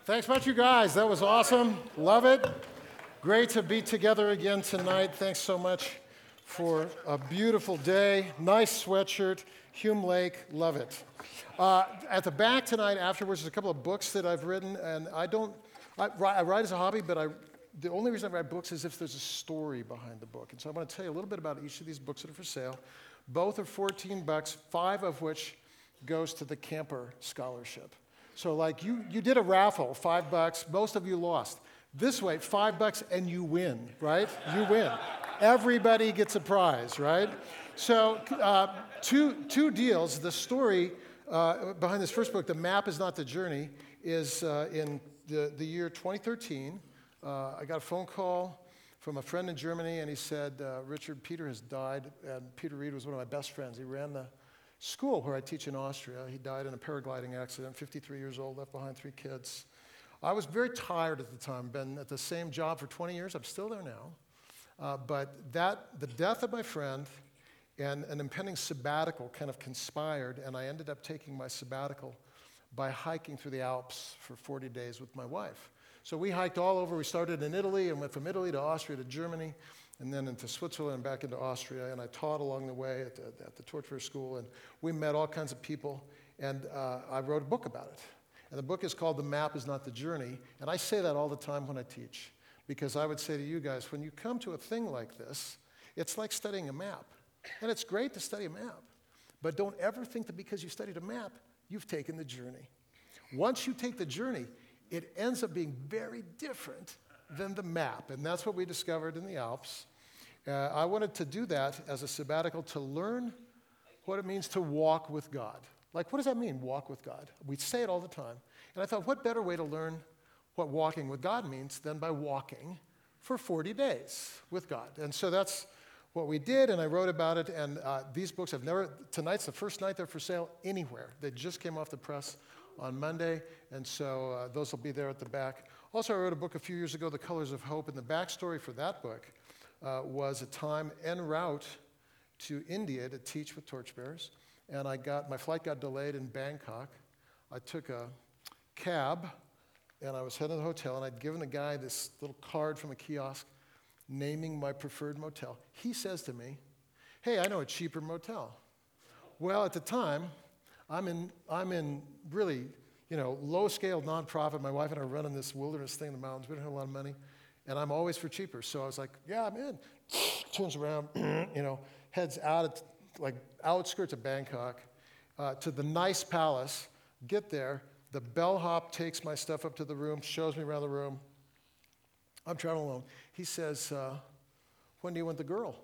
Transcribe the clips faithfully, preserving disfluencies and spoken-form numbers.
Thanks much, you guys. That was awesome. Love it. Great to be together again tonight. Thanks so much for a beautiful day. Nice sweatshirt. Hume Lake. Love it. Uh, at the back tonight, afterwards, there's a couple of books that I've written, and I don't, I, I write as a hobby, but I, the only reason I write books is if there's a story behind the book. And so I want to tell you a little bit about each of these books that are for sale. Both are fourteen bucks, five of which goes to the Camper Scholarship. So like you, you did a raffle, five bucks, most of you lost. This way, five bucks and you win, right? You win. Everybody gets a prize, right? So uh, two, two deals. The story uh, behind this first book, The Map is Not the Journey, is uh, in the, the year twenty thirteen. Uh, I got a phone call from a friend in Germany, and he said, uh, Richard, Peter has died. And Peter Reed was one of my best friends. He ran the school where I teach in Austria. He died in a paragliding accident, fifty-three years old, left behind three kids. I was very tired at the time, been at the same job for twenty years. I'm still there now. Uh, but that, the death of my friend and an impending sabbatical kind of conspired, and I ended up taking my sabbatical by hiking through the Alps for forty days with my wife. So we hiked all over. We started in Italy and went from Italy to Austria to Germany, and then into Switzerland and back into Austria. And I taught along the way at the, at the Torchbearer School, and we met all kinds of people, and uh, I wrote a book about it. And the book is called The Map is Not the Journey, and I say that all the time when I teach, because I would say to you guys, when you come to a thing like this, it's like studying a map. And it's great to study a map, but don't ever think that because you studied a map, you've taken the journey. Once you take the journey, it ends up being very different than the map, and that's what we discovered in the Alps. Uh, I wanted to do that as a sabbatical to learn what it means to walk with God. Like, what does that mean, walk with God? We say it all the time. And I thought, what better way to learn what walking with God means than by walking for forty days with God? And so that's what we did, and I wrote about it, and uh, these books have never, tonight's the first night they're for sale anywhere. They just came off the press on Monday, and so uh, those will be there at the back. Also, I wrote a book a few years ago, The Colors of Hope, and the backstory for that book uh, was a time en route to India to teach with torchbearers, and I got, my flight got delayed in Bangkok. I took a cab, and I was heading to the hotel, and I'd given the guy this little card from a kiosk naming my preferred motel. He says to me, hey, I know a cheaper motel. Well, at the time, I'm in, I'm in really, you know, low-scale nonprofit. My wife and I are running this wilderness thing in the mountains. We don't have a lot of money, and I'm always for cheaper. So I was like, yeah, I'm in. Turns around, you know, heads out at, like, outskirts of Bangkok uh, to the nice palace. Get there. The bellhop takes my stuff up to the room, shows me around the room. I'm traveling alone. He says, uh, when do you want the girl?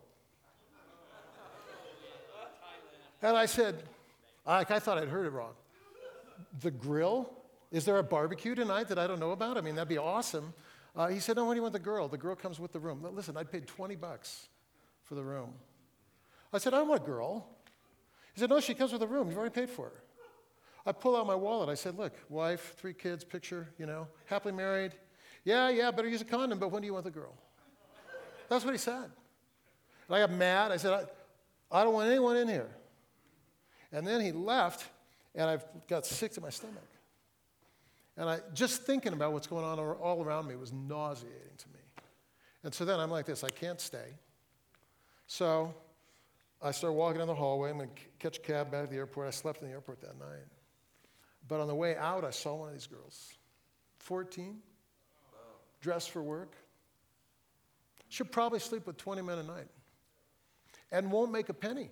And I said, I, I thought I'd heard it wrong. The grill? Is there a barbecue tonight that I don't know about? I mean, that'd be awesome. Uh, he said, no, when do you want the girl? The girl comes with the room. Listen, I paid twenty bucks for the room. I said, I don't want a girl. He said, no, she comes with the room. You've already paid for her. I pull out my wallet. I said, look, wife, three kids, picture, you know, happily married. Yeah, yeah, better use a condom, but when do you want the girl? That's what he said. And I got mad. I said, I, I don't want anyone in here. And then he left, and I got sick to my stomach. And I just thinking about what's going on all around me was nauseating to me. And so then I'm like this, I can't stay. So I started walking down the hallway. I'm going to catch a cab back to the airport. I slept in the airport that night. But on the way out, I saw one of these girls, fourteen, dressed for work. She'll probably sleep with twenty men a night and won't make a penny.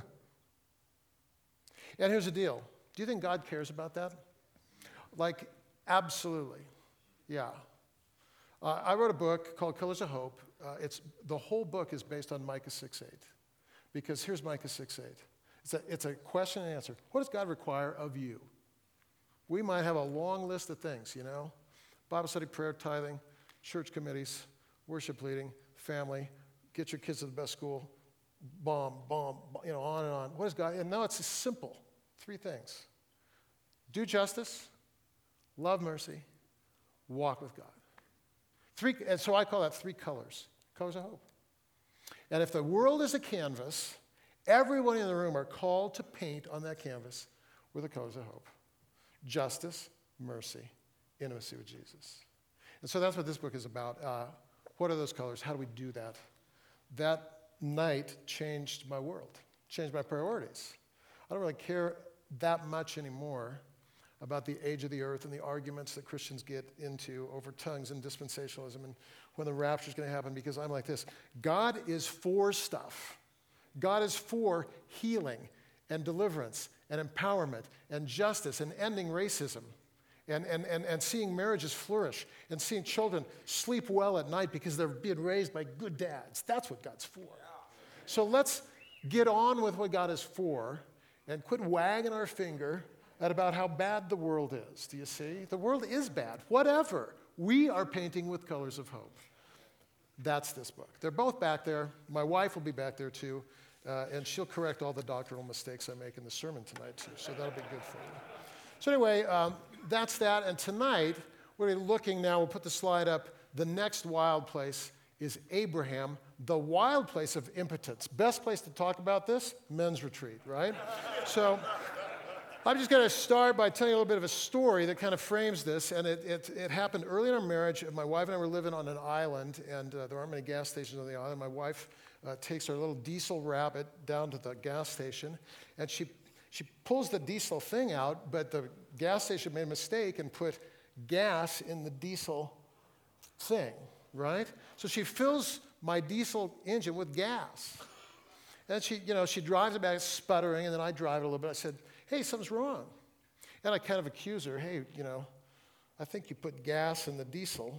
And here's the deal. Do you think God cares about that? Like, absolutely. Yeah. Uh, I wrote a book called Colors of Hope. Uh, it's, the whole book is based on Micah six eight. Because here's Micah six eight. It's a, it's a question and answer. What does God require of you? We might have a long list of things, you know. Bible study, prayer, tithing, church committees, worship leading, family, get your kids to the best school, bomb, bomb, you know, on and on. What is God? And now it's just simple. Three things. Do justice, love mercy, walk with God. Three, and so I call that three colors, colors of hope. And if the world is a canvas, everyone in the room are called to paint on that canvas with the colors of hope. Justice, mercy, intimacy with Jesus. And so that's what this book is about. Uh, what are those colors? How do we do that? That night changed my world, changed my priorities. I don't really care that much anymore about the age of the earth and the arguments that Christians get into over tongues and dispensationalism and when the rapture is going to happen, because I'm like this. God is for stuff. God is for healing and deliverance and empowerment and justice and ending racism and, and, and, and seeing marriages flourish and seeing children sleep well at night because they're being raised by good dads. That's what God's for. So let's get on with what God is for and quit wagging our finger at about how bad the world is. Do you see? The world is bad. Whatever. We are painting with colors of hope. That's this book. They're both back there. My wife will be back there too, uh, and she'll correct all the doctrinal mistakes I make in the sermon tonight too, so that'll be good for you. So anyway, um, that's that, and tonight we're looking now, we'll put the slide up, the next wild place is Abraham, the wild place of impotence. Best place to talk about this? Men's retreat, right? So I'm just going to start by telling you a little bit of a story that kind of frames this, and it, it, it happened early in our marriage. My wife and I were living on an island, and uh, there aren't many gas stations on the island. My wife uh, takes her little diesel rabbit down to the gas station, and she she pulls the diesel thing out, but the gas station made a mistake and put gas in the diesel thing, right? So she fills my diesel engine with gas. And she, you know, she drives it back sputtering, and then I drive it a little bit. I said, hey, something's wrong. And I kind of accuse her, hey, you know, I think you put gas in the diesel.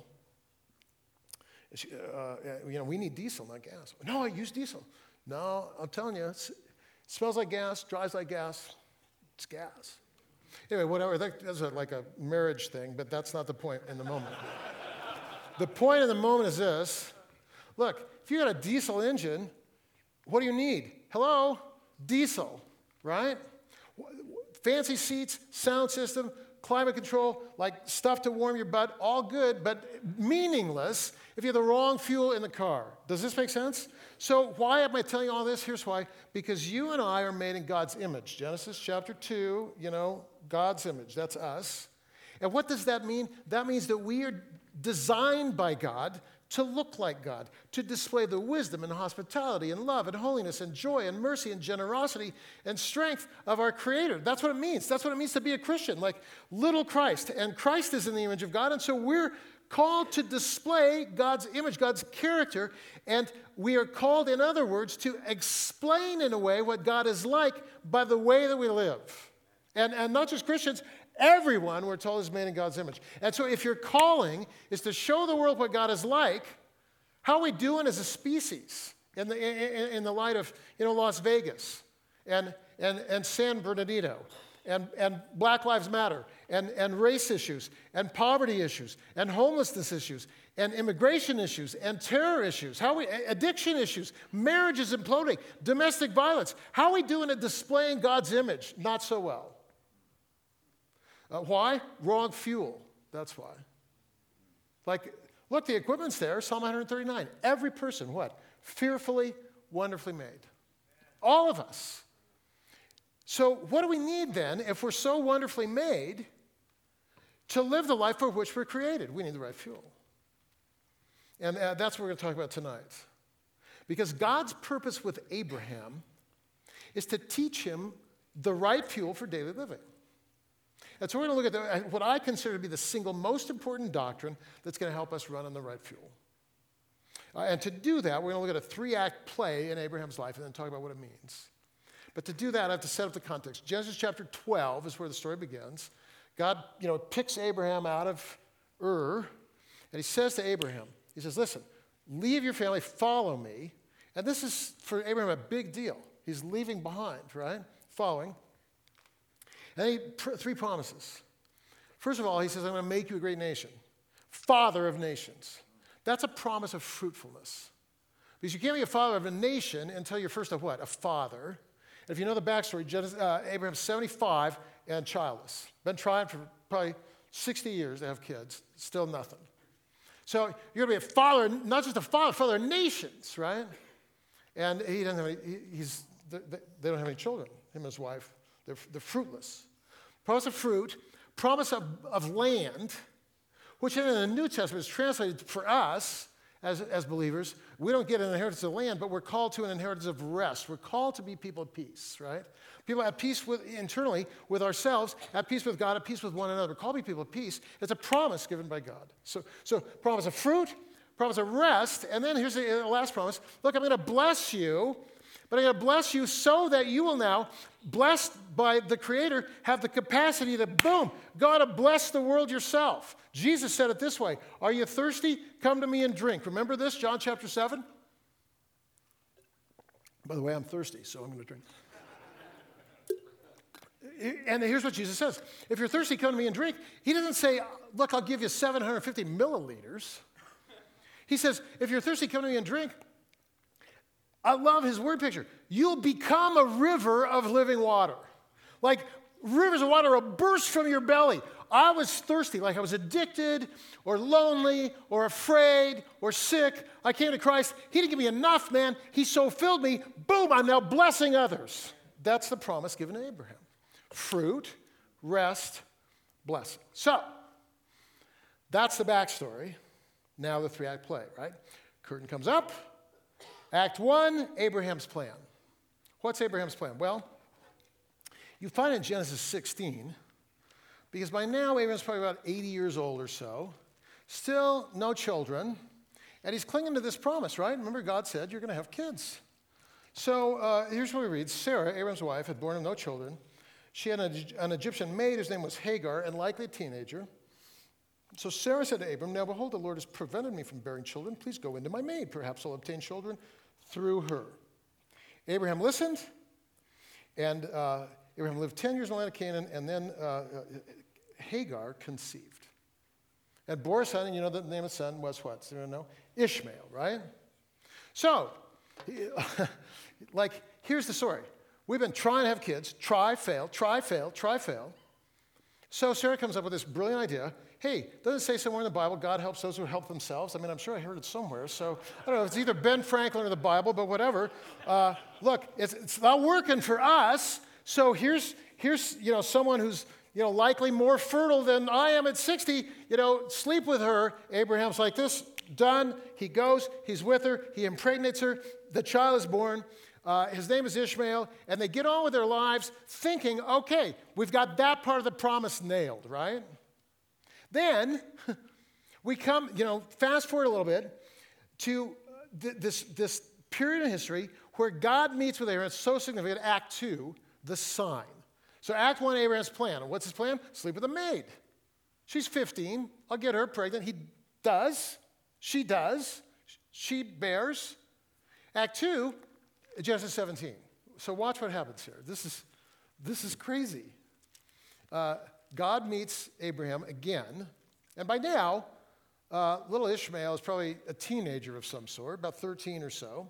And she, uh, you know, we need diesel, not gas. No, I use diesel. No, I'm telling you, it's, it smells like gas, drives like gas. It's gas. Anyway, whatever. That's a, like a marriage thing, but that's not the point in the moment. The point in the moment is this. Look, if you got a diesel engine, what do you need? Hello? Diesel, right? Fancy seats, sound system, climate control, like stuff to warm your butt, all good, but meaningless if you have the wrong fuel in the car. Does this make sense? So why am I telling you all this? Here's why. Because you and I are made in God's image. Genesis chapter two, you know, God's image, that's us. And what does that mean? That means that we are designed by God to look like God, to display the wisdom and hospitality and love and holiness and joy and mercy and generosity and strength of our Creator. That's what it means. That's what it means to be a Christian, like little Christ. And Christ is in the image of God, and so we're called to display God's image, God's character, and we are called, in other words, to explain in a way what God is like by the way that we live. And, and not just Christians, everyone, we're told, is made in God's image. And so if your calling is to show the world what God is like, how are we doing as a species in the, in, in the light of, you know, Las Vegas and, and, and San Bernardino and, and Black Lives Matter and, and race issues and poverty issues and homelessness issues and immigration issues and terror issues, how we, addiction issues, marriages imploding, domestic violence. How are we doing at displaying God's image? Not so well. Uh, why? Wrong fuel. That's why. Like, look, the equipment's there, Psalm one thirty-nine. Every person, what? Fearfully, wonderfully made. All of us. So what do we need then, if we're so wonderfully made, to live the life for which we're created? We need the right fuel. And uh, that's what we're going to talk about tonight. Because God's purpose with Abraham is to teach him the right fuel for daily living. And so we're going to look at the, what I consider to be the single most important doctrine that's going to help us run on the right fuel. Uh, and to do that, we're going to look at a three-act play in Abraham's life and then talk about what it means. But to do that, I have to set up the context. Genesis chapter twelve is where the story begins. God, you know, picks Abraham out of Ur, and he says to Abraham, he says, listen, leave your family, follow me. And this is, for Abraham, a big deal. He's leaving behind, right? Following. And he, pr- three promises. First of all, he says, I'm going to make you a great nation. Father of nations. That's a promise of fruitfulness. Because you can't be a father of a nation until you're first a what? A father. And if you know the backstory, Genesis, uh, Abraham's seventy-five and childless. Been trying for probably sixty years to have kids. Still nothing. So you're going to be a father, not just a father, father of nations, right? And he doesn't have any, he, he's, they, they don't have any children, him and his wife. They're, they're fruitless. Promise of fruit, promise of, of land, which in the New Testament is translated for us as, as believers. We don't get an inheritance of land, but we're called to an inheritance of rest. We're called to be people of peace, right? People at peace with, internally with ourselves, at peace with God, at peace with one another. We're called to be people of peace. It's a promise given by God. So, so promise of fruit, promise of rest, and then here's the last promise. Look, I'm going to bless you, but I'm going to bless you so that you will now, blessed by the Creator, have the capacity to, boom, God to bless the world yourself. Jesus said it this way, are you thirsty? Come to me and drink. Remember this, John chapter seven? By the way, I'm thirsty, so I'm going to drink. And here's what Jesus says. If you're thirsty, come to me and drink. He doesn't say, look, I'll give you seven hundred fifty milliliters. He says, if you're thirsty, come to me and drink. I love his word picture. You'll become a river of living water. Like rivers of water will burst from your belly. I was thirsty, like I was addicted or lonely or afraid or sick. I came to Christ. He didn't give me enough, man. He so filled me. Boom, I'm now blessing others. That's the promise given to Abraham. Fruit, rest, blessing. So, that's the backstory. Now the three-act play, right? Curtain comes up. Act one, Abraham's plan. What's Abraham's plan? Well, you find it in Genesis sixteen, because by now Abraham's probably about eighty years old or so, still no children, and he's clinging to this promise, right? Remember, God said you're going to have kids. So uh, here's what we read. Sarah, Abraham's wife, had born him no children. She had an, an Egyptian maid whose name was Hagar, and likely a teenager. So Sarah said to Abram, now behold, the Lord has prevented me from bearing children. Please go into my maid. Perhaps I'll obtain children through her. Abraham listened, and uh, Abraham lived ten years in the land of Canaan, and then uh, Hagar conceived. And bore a son, and you know the name of the son was what? So you know? Ishmael, right? So, like, here's the story. We've been trying to have kids, try, fail, try, fail, try, fail. So Sarah comes up with this brilliant idea. Hey, doesn't it say somewhere in the Bible, God helps those who help themselves? I mean, I'm sure I heard it somewhere. So I don't know, it's either Ben Franklin or the Bible, but whatever. Uh, look, it's, it's not working for us. So here's, here's, you know, someone who's, you know, likely more fertile than I am at sixty. You know, sleep with her. Abraham's like this, done. He goes, he's with her, he impregnates her. The child is born. Uh, his name is Ishmael, and they get on with their lives thinking, okay, we've got that part of the promise nailed, right? Then we come, you know, fast forward a little bit to th- this, this period in history where God meets with Abraham. It's so significant. Act two, the sign. So Act one, Abraham's plan. What's his plan? Sleep with a maid. She's fifteen. I'll get her pregnant. He does. She does. She bears. Act two, Genesis seventeen. So watch what happens here. This is, this is crazy. Uh, God meets Abraham again, and by now, uh, little Ishmael is probably a teenager of some sort, about thirteen or so.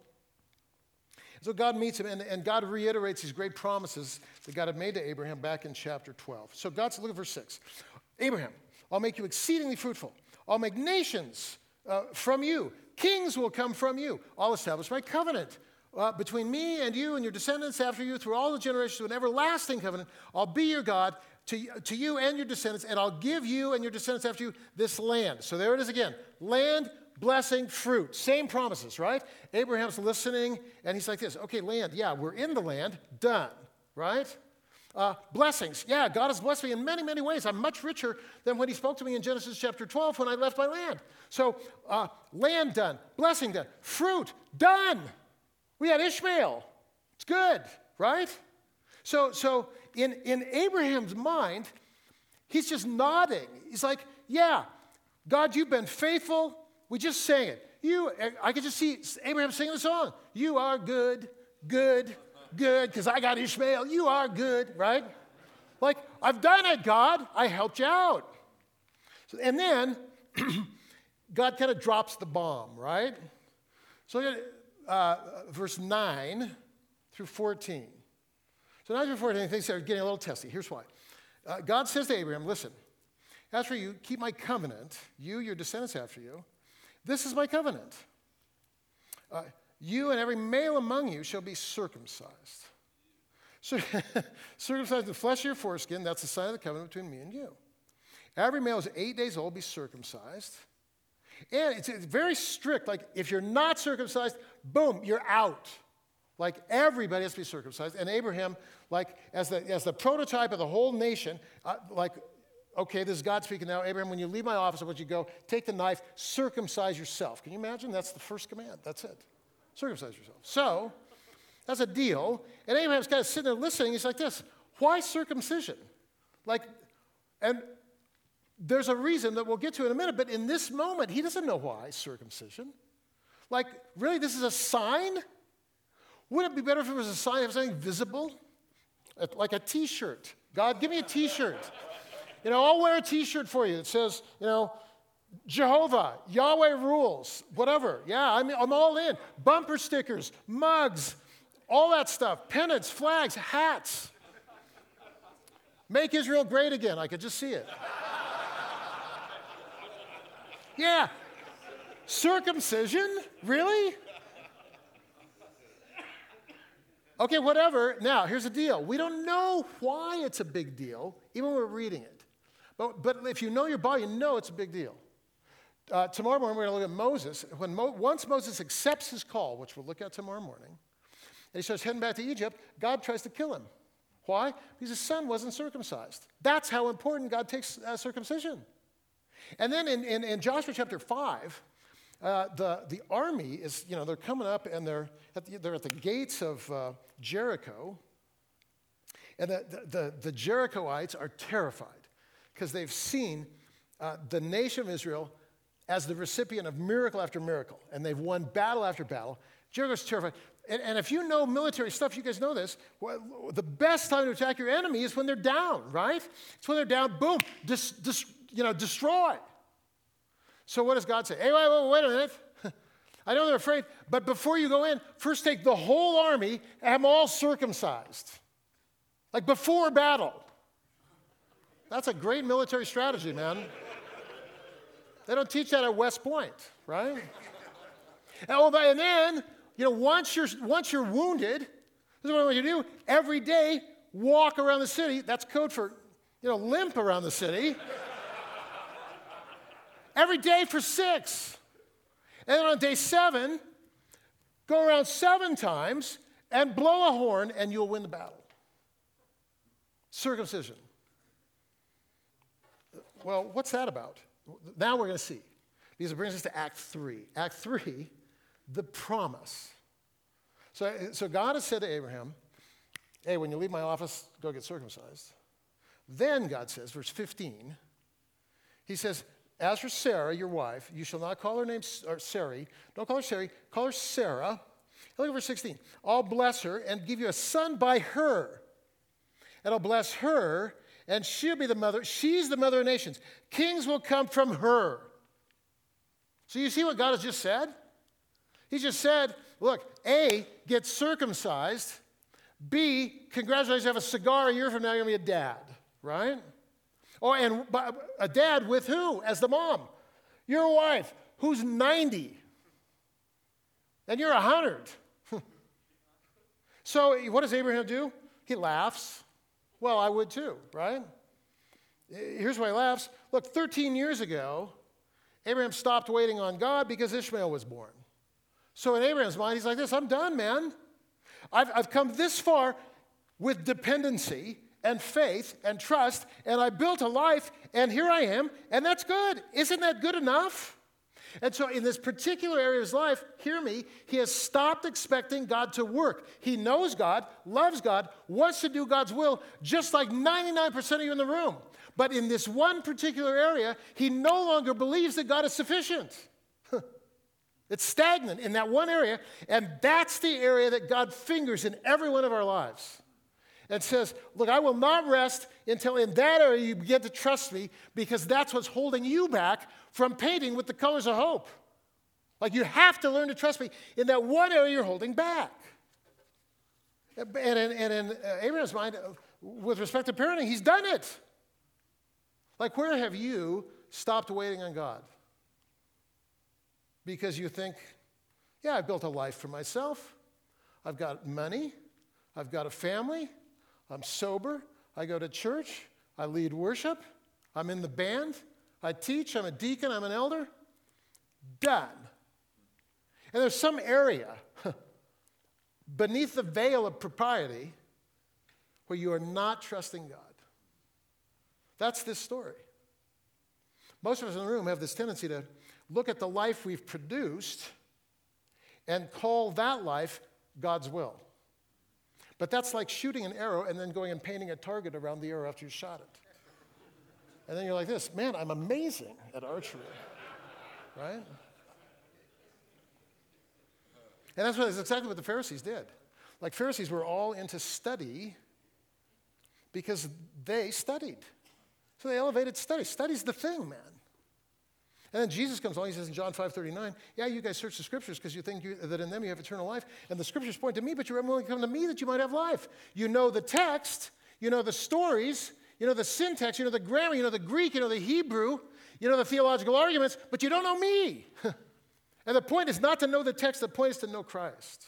So God meets him, and, and God reiterates these great promises that God had made to Abraham back in chapter twelve. So God said, look at verse six. Abraham, I'll make you exceedingly fruitful. I'll make nations uh, from you. Kings will come from you. I'll establish my covenant Uh, between me and you and your descendants after you through all the generations, to an everlasting covenant. I'll be your God to, to you and your descendants, and I'll give you and your descendants after you this land. So there it is again. Land, blessing, fruit. Same promises, right? Abraham's listening, and he's like this. Okay, land, yeah, we're in the land. Done, right? Uh, blessings. Yeah, God has blessed me in many, many ways. I'm much richer than when he spoke to me in Genesis chapter twelve when I left my land. So uh, land done. Blessing done. Fruit done. We had Ishmael. It's good, right? So, so in, in Abraham's mind, he's just nodding. He's like, yeah, God, you've been faithful. We just sang it. You, I could just see Abraham singing the song. You are good, good, good, because I got Ishmael. You are good, right? Like, I've done it, God. I helped you out. So, and then God kind of drops the bomb, right? So Uh, verse nine through fourteen. So nine through fourteen, things are getting a little testy. Here's why. Uh, God says to Abraham, listen, as for you, keep my covenant, you, your descendants after you. This is my covenant. Uh, you and every male among you shall be circumcised. So, circumcised the flesh of your foreskin, that's the sign of the covenant between me and you. Every male is eight days old, be circumcised. And it's, it's very strict. Like, if you're not circumcised, boom, you're out. Like, everybody has to be circumcised. And Abraham, like, as the, as the prototype of the whole nation, uh, like, okay, this is God speaking now. Abraham, when you leave my office, I want you to go, take the knife, circumcise yourself. Can you imagine? That's the first command. That's it. Circumcise yourself. So, that's a deal. And Abraham's kind of sitting there listening. He's like this, why circumcision? Like, and there's a reason that we'll get to in a minute, but in this moment, he doesn't know why circumcision. Like, really, this is a sign? Wouldn't it be better if it was a sign of something visible? Like a T-shirt. God, give me a T-shirt. You know, I'll wear a T-shirt for you that says, you know, Jehovah, Yahweh rules, whatever. Yeah, I'm, I'm all in. Bumper stickers, mugs, all that stuff, pennants, flags, hats. Make Israel great again. I could just see it. Yeah. Circumcision? Really? Okay, whatever. Now, here's the deal. We don't know why it's a big deal, even when we're reading it. But, but if you know your Bible, you know it's a big deal. Uh, tomorrow morning, we're going to look at Moses. When Mo- once Moses accepts his call, which we'll look at tomorrow morning, and he starts heading back to Egypt, God tries to kill him. Why? Because his son wasn't circumcised. That's how important God takes uh, circumcision. And then in, in, in Joshua chapter five, uh, the, the army is, you know, they're coming up and they're at the, they're at the gates of uh, Jericho. And the, the, the, the Jerichoites are terrified because they've seen uh, the nation of Israel as the recipient of miracle after miracle. And they've won battle after battle. Jericho's terrified. And, and if you know military stuff, you guys know this, well, the best time to attack your enemy is when they're down, right? It's when they're down, boom, dis, dis, you know, destroy. So what does God say? Hey, wait, wait, wait a minute. I know they're afraid, but before you go in, first take the whole army and have them all circumcised. Like before battle. That's a great military strategy, man. They don't teach that at West Point, right? And, oh, and then, you know, once you're, once you're wounded, this is what I want you to do. Every day, walk around the city. That's code for, you know, limp around the city. Every day for six. And then on day seven, go around seven times and blow a horn and you'll win the battle. Circumcision. Well, what's that about? Now we're going to see. Because it brings us to Act three. Act three, the promise. So, so God has said to Abraham, hey, when you leave my office, go get circumcised. Then God says, verse fifteen, he says, as for Sarah, your wife, you shall not call her name or Sarai. Don't call her Sarai. Call her Sarah. Look at verse sixteen. I'll bless her and give you a son by her. And I'll bless her, and she'll be the mother. She's the mother of nations. Kings will come from her. So you see what God has just said? He just said, look, A, get circumcised. B, congratulations, have a cigar a year from now, you're going to be a dad, right? Oh, and a dad with who as the mom? Your wife, who's ninety, and you're one hundred. So what does Abraham do? He laughs. Well, I would too, right? Here's why he laughs. Look, thirteen years ago, Abraham stopped waiting on God because Ishmael was born. So in Abraham's mind, he's like this, I'm done, man. I've, I've come this far with dependency and faith and trust, and I built a life, and here I am, and that's good. Isn't that good enough? And so in this particular area of his life, hear me, he has stopped expecting God to work. He knows God, loves God, wants to do God's will, just like ninety-nine percent of you in the room. But in this one particular area, he no longer believes that God is sufficient. It's stagnant in that one area, and that's the area that God fingers in every one of our lives. And says, look, I will not rest until in that area you begin to trust me, because that's what's holding you back from painting with the colors of hope. Like, you have to learn to trust me in that one area you're holding back. And in, and in uh, Abraham's mind, uh, with respect to parenting, he's done it. Like, where have you stopped waiting on God? Because you think, yeah, I've built a life for myself. I've got money. I've got a family. I'm sober. I go to church. I lead worship. I'm in the band. I teach. I'm a deacon. I'm an elder. Done. And there's some area beneath the veil of propriety where you are not trusting God. That's this story. Most of us in the room have this tendency to look at the life we've produced and call that life God's will. But that's like shooting an arrow and then going and painting a target around the arrow after you shot it. And then you're like this, man, I'm amazing at archery, right? And that's, what, that's exactly what the Pharisees did. Like Pharisees were all into study because they studied. So they elevated study. Study's the thing, man. And then Jesus comes along, he says in John five thirty-nine, yeah, you guys search the scriptures because you think you, that in them you have eternal life. And the scriptures point to me, but you're unwilling to come to me that you might have life. You know the text, you know the stories, you know the syntax, you know the grammar, you know the Greek, you know the Hebrew, you know the theological arguments, but you don't know me. And the point is not to know the text, the point is to know Christ.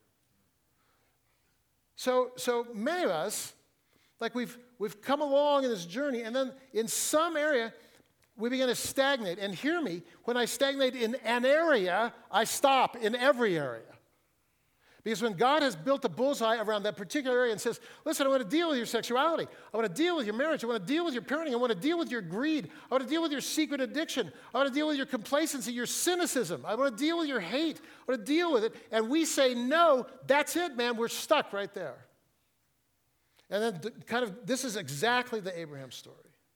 So, so many of us, like we've, we've come along in this journey, and then in some area, we begin to stagnate. And hear me, when I stagnate in an area, I stop in every area. Because when God has built a bullseye around that particular area and says, listen, I want to deal with your sexuality. I want to deal with your marriage. I want to deal with your parenting. I want to deal with your greed. I want to deal with your secret addiction. I want to deal with your complacency, your cynicism. I want to deal with your hate. I want to deal with it. And we say no, that's it, man. We're stuck right there. And then kind of, this is exactly the Abraham story.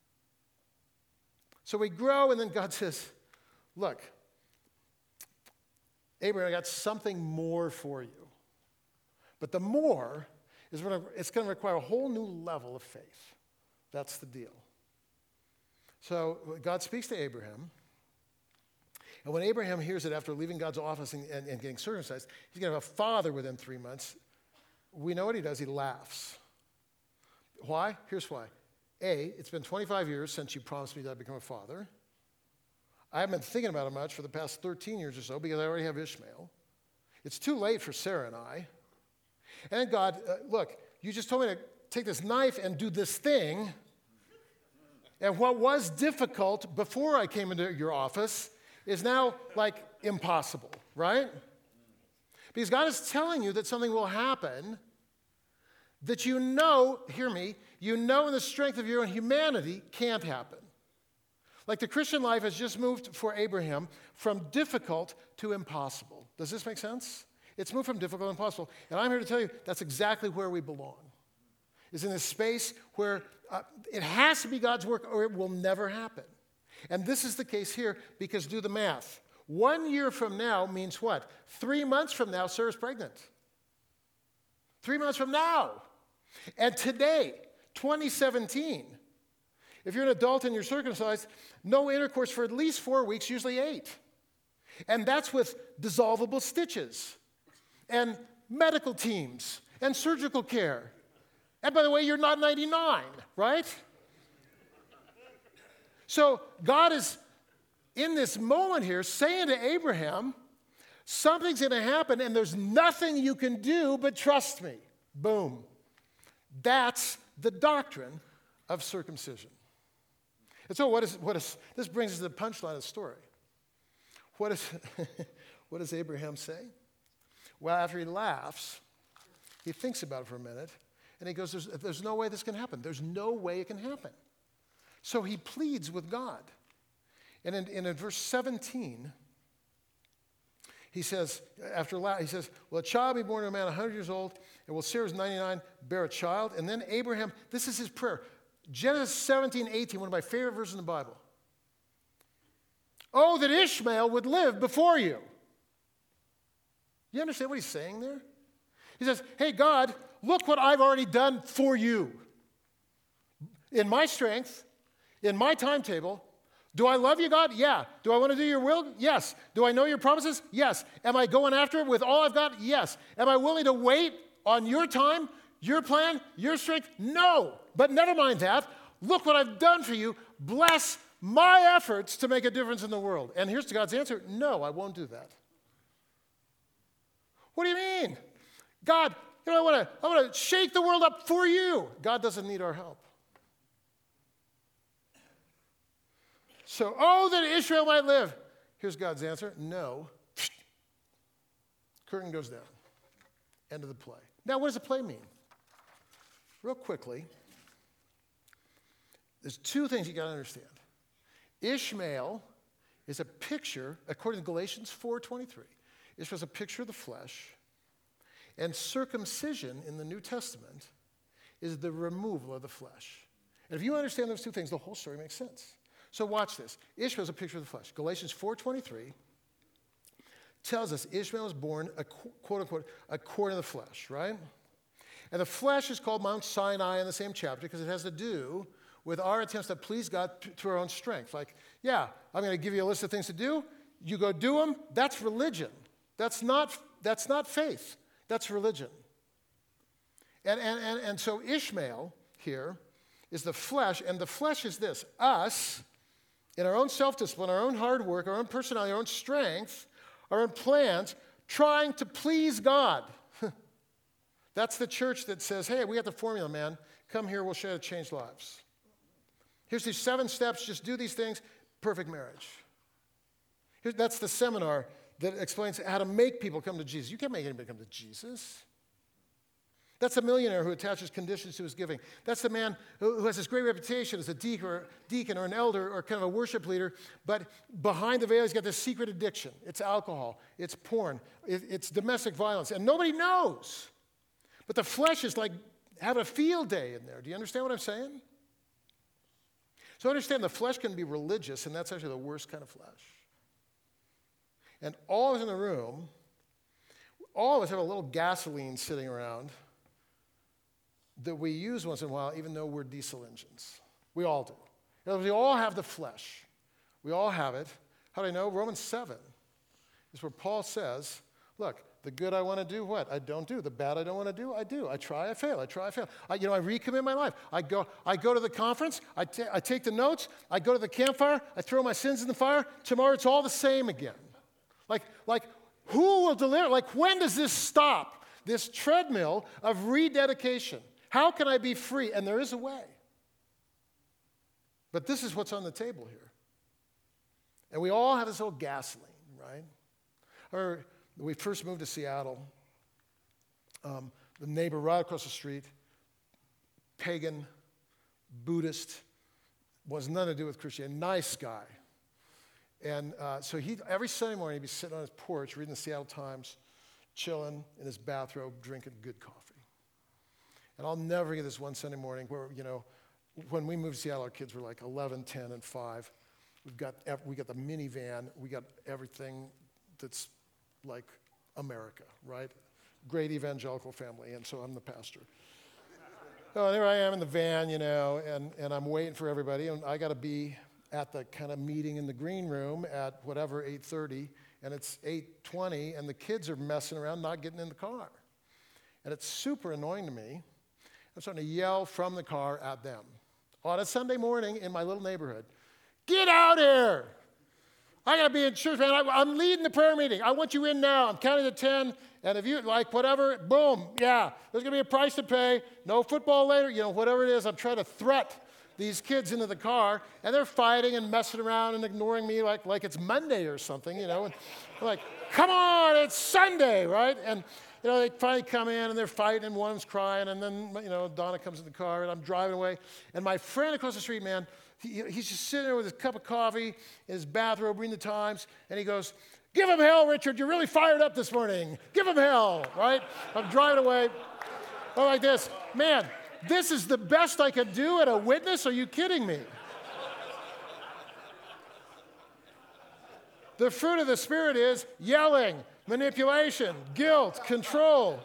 So we grow, and then God says, look, Abraham, I got something more for you. But the more is going to, it's going to require a whole new level of faith. That's the deal. So God speaks to Abraham. And when Abraham hears it after leaving God's office and, and, and getting circumcised, he's going to have a father within three months. We know what he does. He laughs. Why? Here's why. A, it's been twenty-five years since you promised me that I'd become a father. I haven't been thinking about it much for the past thirteen years or so because I already have Ishmael. It's too late for Sarah and I. And then God, uh, look, you just told me to take this knife and do this thing. And what was difficult before I came into your office is now like impossible, right? Because God is telling you that something will happen that you know, hear me, you know in the strength of your own humanity can't happen. Like the Christian life has just moved for Abraham from difficult to impossible. Does this make sense? It's moved from difficult to impossible. And I'm here to tell you that's exactly where we belong. Is in this space where uh, it has to be God's work or it will never happen. And this is the case here because do the math. One year from now means what? Three months from now, Sarah's pregnant. Three months from now. And today, twenty seventeen, if you're an adult and you're circumcised, no intercourse for at least four weeks, usually eight. And that's with dissolvable stitches and medical teams and surgical care. And by the way, you're not ninety-nine, right? So God is in this moment here saying to Abraham, something's going to happen and there's nothing you can do but trust me. Boom. That's the doctrine of circumcision. And so what is, what is, this brings us to the punchline of the story. What, is, what does Abraham say? Well, after he laughs, he thinks about it for a minute, and he goes, there's, there's no way this can happen. There's no way it can happen. So he pleads with God. And in, in, in verse seventeen, he says, after la- he says, will a child be born to a man one hundred years old, and will Sarah's ninety-nine bear a child? And then Abraham, this is his prayer. Genesis seventeen, eighteen, one of my favorite verses in the Bible. Oh, that Ishmael would live before you. You understand what he's saying there? He says, hey, God, look what I've already done for you. In my strength, in my timetable. Do I love you, God? Yeah. Do I want to do your will? Yes. Do I know your promises? Yes. Am I going after it with all I've got? Yes. Am I willing to wait on your time, your plan, your strength? No. But never mind that. Look what I've done for you. Bless my efforts to make a difference in the world. And here's God's answer. No, I won't do that. What do you mean? God, you know, I want to I want to shake the world up for you. God doesn't need our help. So, oh, that Ishmael might live. Here's God's answer. No. Curtain goes down. End of the play. Now, what does the play mean? Real quickly, there's two things you got to understand. Ishmael is a picture, according to Galatians four twenty-three, Ishmael is a picture of the flesh, and circumcision in the New Testament is the removal of the flesh. And if you understand those two things, the whole story makes sense. So watch this. Ishmael is a picture of the flesh. Galatians four twenty-three tells us Ishmael was born, a, quote unquote, according to the flesh, right? And the flesh is called Mount Sinai in the same chapter because it has to do with our attempts to please God to our own strength. Like, yeah, I'm going to give you a list of things to do. You go do them. That's religion. That's not, that's not faith. That's religion. And, and, and, and so Ishmael here is the flesh, and the flesh is this. Us, in our own self-discipline, our own hard work, our own personality, our own strength, our own plans, trying to please God. That's the church that says, hey, we got the formula, man. Come here, we'll show you how to change lives. Here's these seven steps, just do these things, perfect marriage. Here, that's the seminar that explains how to make people come to Jesus. You can't make anybody come to Jesus. That's the millionaire who attaches conditions to his giving. That's the man who, who has this great reputation as a deacon or, deacon or an elder or kind of a worship leader, but behind the veil he's got this secret addiction. It's alcohol, it's porn, it, it's domestic violence, and nobody knows. But the flesh is like having a field day in there. Do you understand what I'm saying? So understand the flesh can be religious, and that's actually the worst kind of flesh. And all of us in the room, all of us have a little gasoline sitting around that we use once in a while, even though we're diesel engines. We all do. In other words, we all have the flesh. We all have it. How do I know? Romans seven is where Paul says, look, the good I want to do, what? I don't do. The bad I don't want to do, I do. I try, I fail. I try, I fail. I, you know, I recommit my life. I go, I go to the conference. I, ta- I take the notes. I go to the campfire. I throw my sins in the fire. Tomorrow it's all the same again. Like, like who will deliver? Like, when does this stop? This treadmill of rededication. How can I be free? And there is a way. But this is what's on the table here. And we all have this old gasoline, right? Or when we first moved to Seattle, um, the neighbor right across the street, pagan, Buddhist, was nothing to do with Christianity, nice guy. And uh, so he every Sunday morning he'd be sitting on his porch reading the Seattle Times, chilling in his bathrobe, drinking good coffee. And I'll never forget this one Sunday morning where, you know, when we moved to Seattle, our kids were like eleven, ten, and five. We've got, we got the minivan. We got everything that's like America, right? Great evangelical family, and so I'm the pastor. So there I am in the van, you know, and, and I'm waiting for everybody, and I got to be at the kind of meeting in the green room at whatever, eight thirty, and it's eight twenty, and the kids are messing around, not getting in the car. And it's super annoying to me. I'm starting to yell from the car at them on a Sunday morning in my little neighborhood. Get out here! I got to be in church, man. I, I'm leading the prayer meeting. I want you in now. I'm counting to ten, and if you like whatever, boom, yeah. There's going to be a price to pay. No football later, you know, whatever it is. I'm trying to threat these kids into the car, and they're fighting and messing around and ignoring me like, like it's Monday or something, you know. And I'm like, come on, it's Sunday, right? And, you know, they finally come in, and they're fighting, and one's crying, and then, you know, Donna comes in the car, and I'm driving away. And my friend across the street, man, he, he's just sitting there with his cup of coffee in his bathrobe reading the Times, and he goes, give him hell, Richard. You're really fired up this morning. Give him hell, right? I'm driving away. I'm like this. Man, this is the best I could do at a witness? Are you kidding me? The fruit of the Spirit is yelling, manipulation, guilt, control.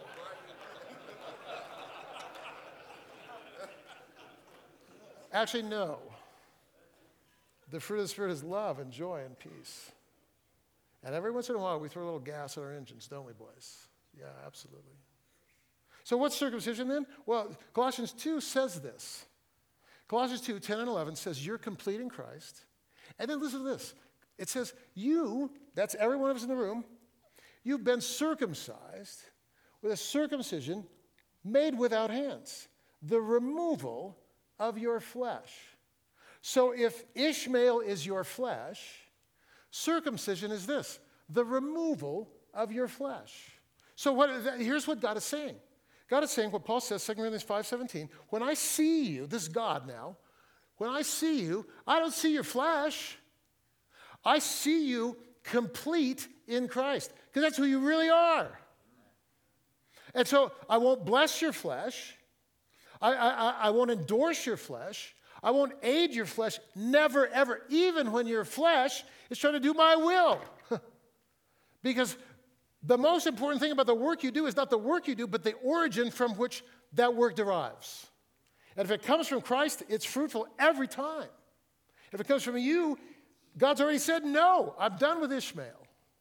Actually, no. The fruit of the Spirit is love and joy and peace. And every once in a while, we throw a little gas on our engines, don't we, boys? Yeah, absolutely. So what's circumcision then? Well, Colossians two says this. Colossians two, ten and eleven says you're complete in Christ. And then listen to this. It says you, that's every one of us in the room, you've been circumcised with a circumcision made without hands, the removal of your flesh. So if Ishmael is your flesh, circumcision is this, the removal of your flesh. So what, here's what God is saying. God is saying what Paul says, Second Corinthians five seventeen, when I see you, this is God now, when I see you, I don't see your flesh. I see you complete in Christ, because that's who you really are. And so I won't bless your flesh. I, I, I won't endorse your flesh. I won't aid your flesh, never, ever, even when your flesh is trying to do my will. Because the most important thing about the work you do is not the work you do, but the origin from which that work derives. And if it comes from Christ, it's fruitful every time. If it comes from you, God's already said, no, I'm done with Ishmael.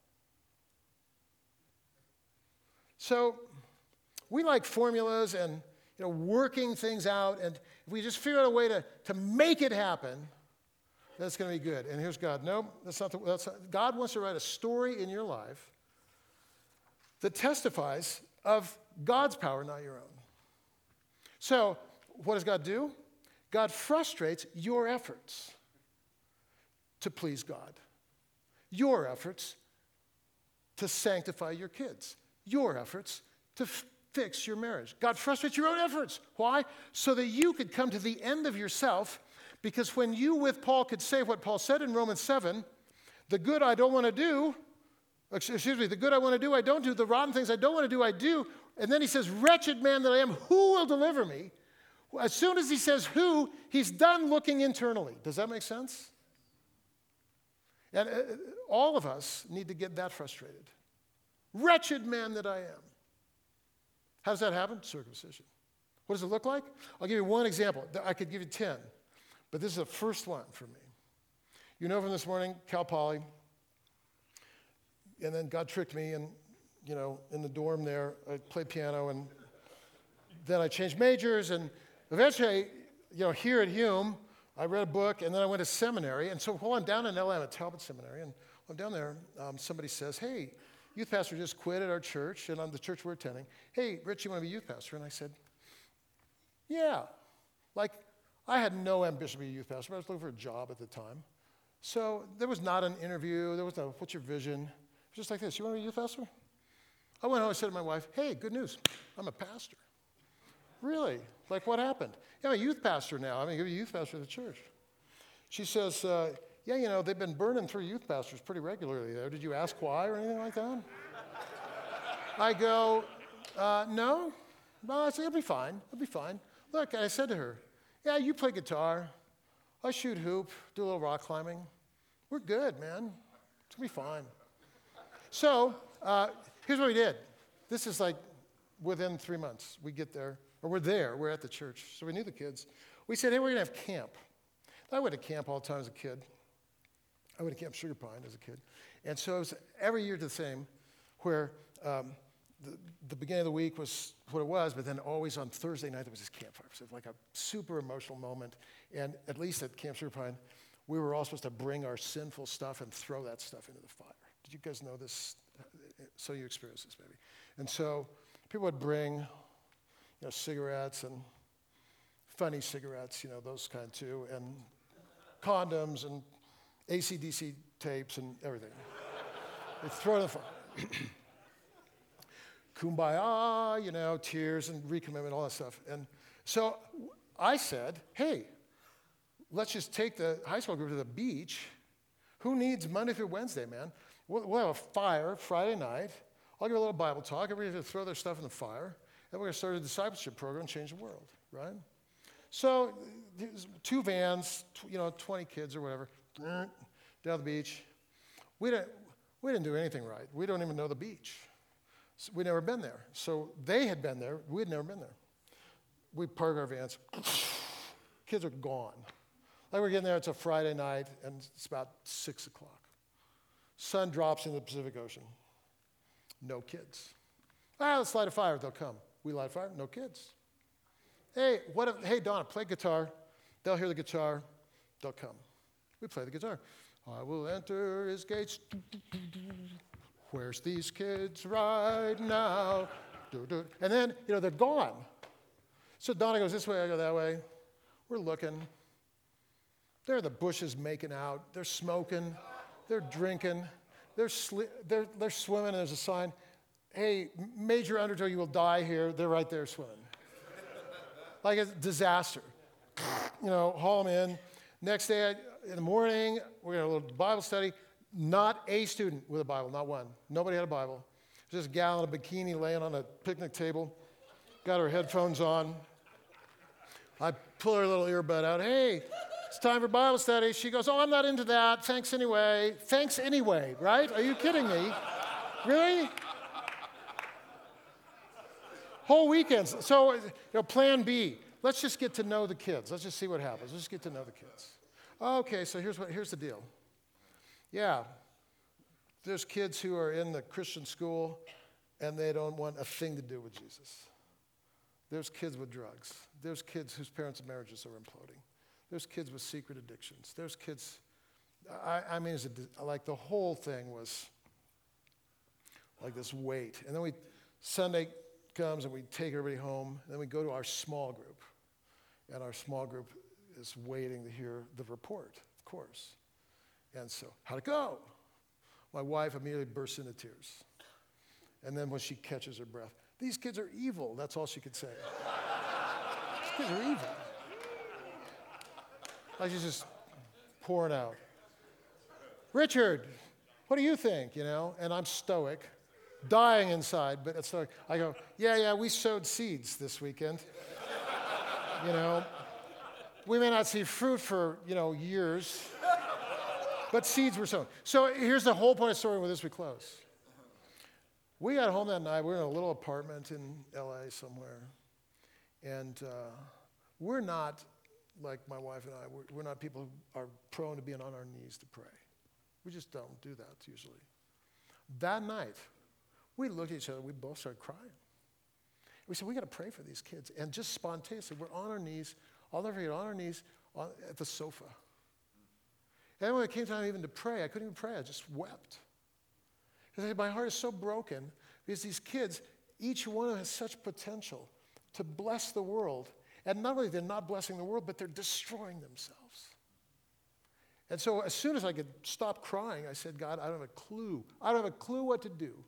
So we like formulas and you know, working things out, and if we just figure out a way to, to make it happen, that's going to be good. And here's God. No, that's not the, that's not, God wants to write a story in your life that testifies of God's power, not your own. So what does God do? God frustrates your efforts to please God, your efforts to sanctify your kids, your efforts to f- fix your marriage. God frustrates your own efforts. Why? So that you could come to the end of yourself, because when you with Paul could say what Paul said in Romans seven, the good I don't want to do, excuse me, the good I want to do, I don't do, the rotten things I don't want to do, I do, and then he says, wretched man that I am, who will deliver me? As soon as he says who, he's done looking internally. Does that make sense? And uh, all of us need to get that frustrated. Wretched man that I am. How does that happen? Circumcision. What does it look like? I'll give you one example. I could give you ten, but this is the first one for me. You know from this morning, Cal Poly, and then God tricked me, and you know, in the dorm there, I played piano, and then I changed majors, and eventually, you know, here at Hume, I read a book, and then I went to seminary, and so while I'm down in L A, I'm at Talbot Seminary, and while I'm down there, um, somebody says, hey, youth pastor just quit at our church, and on the church we're attending. Hey, Rich, you want to be youth pastor? And I said, yeah. Like, I had no ambition to be a youth pastor, but I was looking for a job at the time. So there was not an interview. There was no, what's your vision? It was just like this. You want to be a youth pastor? I went home and said to my wife, hey, good news. I'm a pastor. Really? Like, what happened? Yeah, I'm a youth pastor now. I'm going to be a youth pastor at the church. She says, uh, yeah, you know, they've been burning through youth pastors pretty regularly there. Did you ask why or anything like that? I go, uh, no. No, I said, it'll be fine. It'll be fine. Look, I said to her, yeah, you play guitar. I shoot hoop, do a little rock climbing. We're good, man. It's going to be fine. So uh, here's what we did. This is like within three months. We get there, or we're there. We're at the church. So we knew the kids. We said, hey, we're going to have camp. I went to camp all the time as a kid. I went to Camp Sugar Pine as a kid. And so it was every year the same, where um, the, the beginning of the week was what it was, but then always on Thursday night there was this campfire. So it was like a super emotional moment. And at least at Camp Sugar Pine, we were all supposed to bring our sinful stuff and throw that stuff into the fire. Did you guys know this? So you experienced this, maybe. And so people would bring, you know, cigarettes and funny cigarettes, you know, those kind too, and condoms and A C D C tapes and everything. They throw it in the fire. Kumbaya, you know, tears and recommitment, all that stuff. And so I said, hey, let's just take the high school group to the beach. Who needs Monday through Wednesday, man? We'll, we'll have a fire Friday night. I'll give a little Bible talk. Everybody's going to throw their stuff in the fire. Then we're going to start a discipleship program and change the world, right? So two vans, you know, twenty kids or whatever, down the beach. We didn't, we didn't do anything right. We don't even know the beach. So we'd never been there. So they had been there. We had never been there. We park our vans. Kids are gone. Like we're getting there, it's a Friday night, and it's about six o'clock. Sun drops into the Pacific Ocean. No kids. Ah, let's light a fire, they'll come. We light a fire, no kids. Hey, what if, hey, Donna, play guitar. They'll hear the guitar, they'll come. We play the guitar. I will enter his gates. Where's these kids right now? And then, you know, they're gone. So Donna goes this way, I go that way. We're looking. They're in the bushes making out. They're smoking. They're drinking. They're, sli- they're, they're swimming, and there's a sign, hey, major undertow, you will die here. They're right there swimming. Like a disaster. You know, haul them in. Next day in the morning, we're going to have a little Bible study. Not a student with a Bible, not one. Nobody had a Bible. Just a gal in a bikini laying on a picnic table, got her headphones on. I pull her little earbud out. Hey, it's time for Bible study. She goes, oh, I'm not into that. Thanks anyway. Thanks anyway, right? Are you kidding me? Really? Whole weekends. So, you know, plan B. Let's just get to know the kids. Let's just see what happens. Let's just get to know the kids. Okay, so here's what here's the deal. Yeah, there's kids who are in the Christian school and they don't want a thing to do with Jesus. There's kids with drugs. There's kids whose parents' marriages are imploding. There's kids with secret addictions. There's kids, I, I mean, it's a, like the whole thing was like this weight. And then we, Sunday comes and we take everybody home. And then we go to our small group. And our small group is waiting to hear the report, of course. And so, how'd it go? My wife immediately bursts into tears. And then when she catches her breath, these kids are evil. That's all she could say. These kids are evil. Like she's just pouring out. Richard, what do you think, you know? And I'm stoic, dying inside, but it's like, I go, yeah, yeah, we sowed seeds this weekend. You know, we may not see fruit for, you know, years, but seeds were sown. So here's the whole point of the story with this we close. We got home that night. We were in a little apartment in L A somewhere. And uh, we're not, like my wife and I, we're, we're not people who are prone to being on our knees to pray. We just don't do that usually. That night, we looked at each other. We both started crying. We said, we got to pray for these kids. And just spontaneously, we're on our knees. I'll never forget, on our knees on, at the sofa. And when it came time even to pray, I couldn't even pray. I just wept. Because my heart is so broken because these kids, each one of them has such potential to bless the world. And not only they're not blessing the world, but they're destroying themselves. And so as soon as I could stop crying, I said, God, I don't have a clue. I don't have a clue what to do.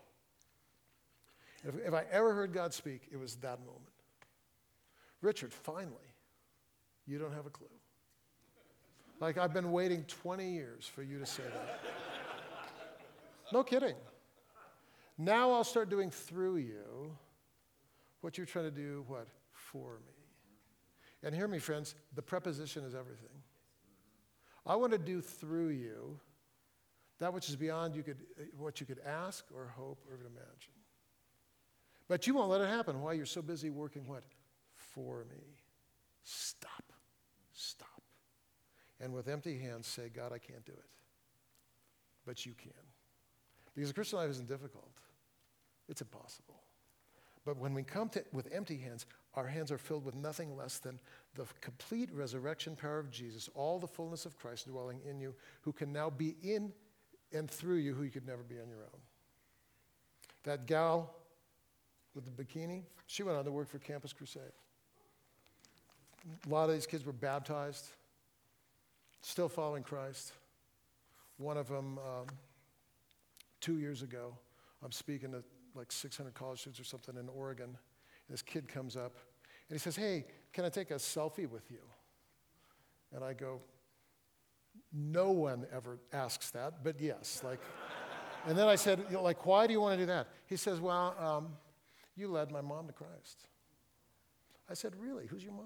If, if I ever heard God speak, it was that moment. Richard, finally, you don't have a clue. Like I've been waiting twenty years for you to say that. No kidding. Now I'll start doing through you what you're trying to do, what? For me. And hear me, friends, the preposition is everything. I want to do through you that which is beyond you could, what you could ask or hope or even imagine. But you won't let it happen. Why? You're so busy working what? For me. Stop. Stop. And with empty hands say, God, I can't do it. But you can. Because the Christian life isn't difficult. It's impossible. But when we come to with empty hands, our hands are filled with nothing less than the complete resurrection power of Jesus, all the fullness of Christ dwelling in you, who can now be in and through you who you could never be on your own. That gal with the bikini, she went on to work for Campus Crusade. A lot of these kids were baptized, still following Christ. One of them, um, two years ago, I'm speaking to like six hundred college students or something in Oregon. And this kid comes up and he says, hey, can I take a selfie with you? And I go, no one ever asks that, but yes. Like, and then I said, you know, like, why do you want to do that? He says, well, um, you led my mom to Christ. I said, really? Who's your mom?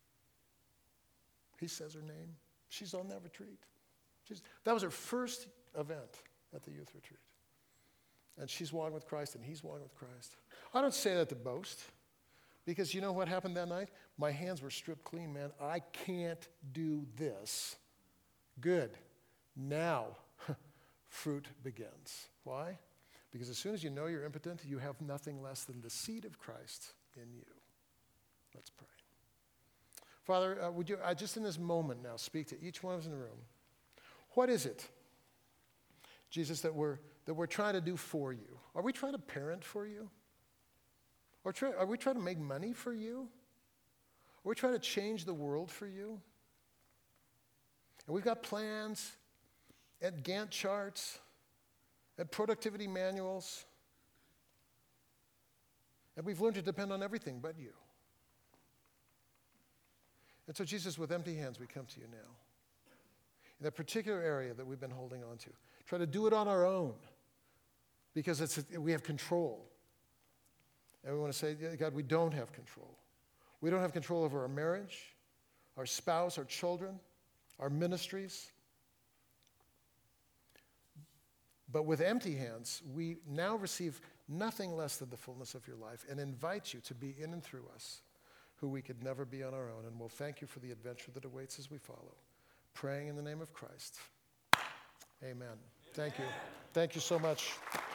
He says her name. She's on that retreat. She's, that was her first event at the youth retreat. And she's walking with Christ, and he's walking with Christ. I don't say that to boast, because you know what happened that night? My hands were stripped clean, man. I can't do this. Good. Now, fruit begins. Why? Because as soon as you know you're impotent, you have nothing less than the seed of Christ in you. Let's pray. Father, uh, would you, uh, just in this moment now, speak to each one of us in the room. What is it, Jesus, that we're that we're trying to do for you? Are we trying to parent for you? Or try, are we trying to make money for you? Are we trying to change the world for you? And we've got plans and Gantt charts and productivity manuals. And we've learned to depend on everything but you. And so, Jesus, with empty hands, we come to you now. In that particular area that we've been holding on to. Try to do it on our own because it's a, we have control. And we want to say, God, we don't have control. We don't have control over our marriage, our spouse, our children, our ministries. But with empty hands, we now receive nothing less than the fullness of your life and invite you to be in and through us, who we could never be on our own. And we'll thank you for the adventure that awaits as we follow. Praying in the name of Christ. Amen. Amen. Thank you. Thank you so much.